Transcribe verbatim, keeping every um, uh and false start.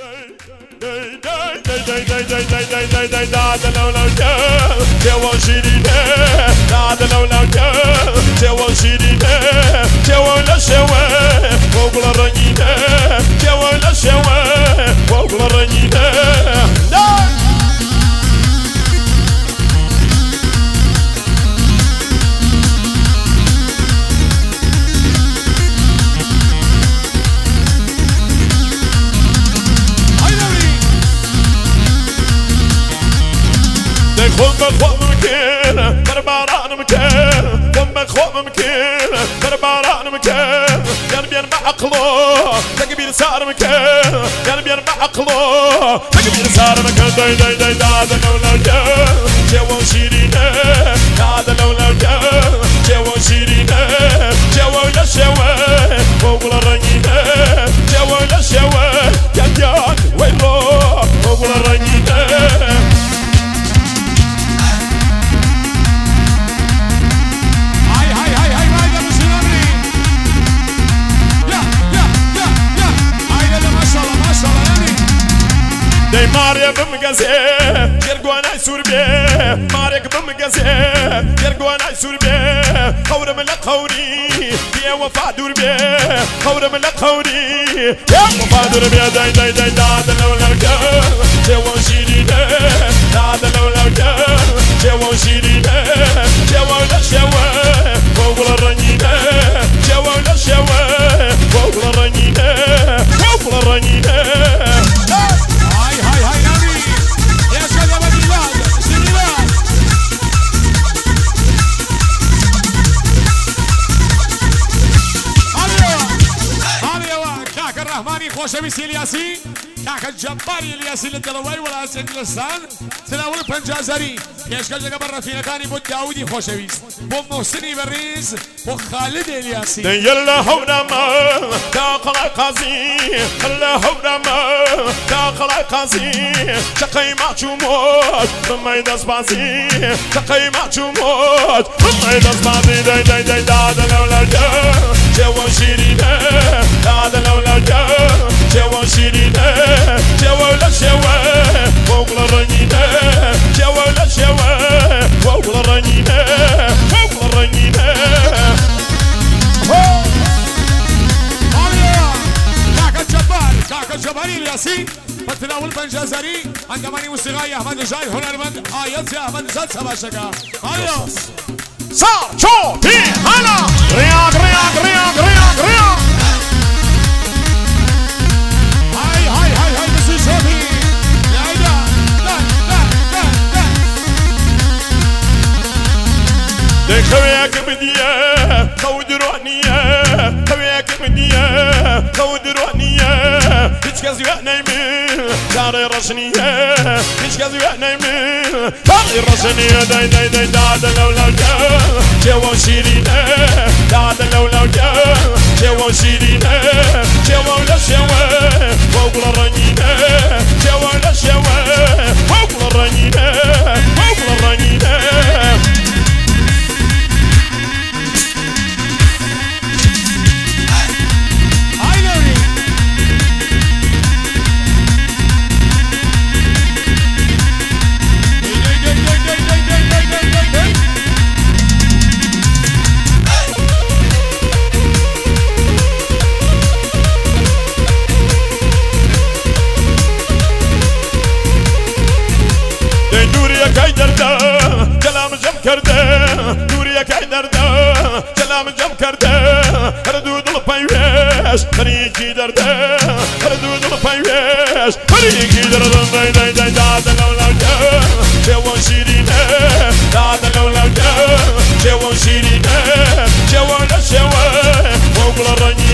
خمك خوب مكين برباران مكين خمك خوب مكين برباران مكين قلبي انا بعقله تقبيل صار مكين قلبي انا بعقله تقبيل صار مكين داي داي داي هذا لولا جا جوا شيرينه هذا لولا جا جوا شيرينه جوا لا شوا فوق الرنينه جوا لا شوا جان ويلو فوق الرنينه ماريا بمقاسي يرقوانا يسور بيه ماريا بمقاسي يرقوانا يسور بيه خورة من القوري يا وفا دور بيه خورة من القوري يا وفا دور بيه داي داي داي دادا لولا الكل جوا شيرينه دادا لولا الكل جوا شيرينه جوا لا شوا فوق الرنينه جوا لا شوا فوق الرنينه فوق الرنينه خوشویستی الیاسی کاک جباری الیاسی للدلوی ولاس انگلستان تناول پنجازری پیشکش لگا بر رفیقانی بود داودی خوشویست بو محسنی بریز بو خالد الیاسی یلا هورما داخل قاضی یلا هورما داخل قاضی شقی معجومات رمای دست بازی شقی معجومات رمای دست بازی دای دای دای داد لولا جوا شیرینه داد لولا جوا شيرينه جوا لا شوا فوق الرنينه جوا لا شوا فوق الرنينه فوق الرنينه كاك الجبار كاك الجباري الياسين بتناول بنجازري عندما موسيقى احمد جاي هنرمند ايات يا احمد زاد سباشكا هيا صار شو تي هلا رياض رياض رياض رياض رياض خوياك بديه خود روحنيه خوياك بديه خود روحنيه هيك كازي نايمين داري رجنيه هيك كازي نايمين داري رجنيه داي داي داي دادا لولا جوا شيرينه دادا لولا جوا شيرينه جوا لا شوا فوق الرنينه جوا لا شوا فوق الرنينه فوق الرنينه كلام جم کرده نوری کی درده کلام جم کرده هر دو دل پیوش هری کی درده هر دو دل پیوش هری کی درده دای دای دای داد لولا جوا شیرینه داد لولا جوا شیرینه جوا لا شوا فوق الرنينه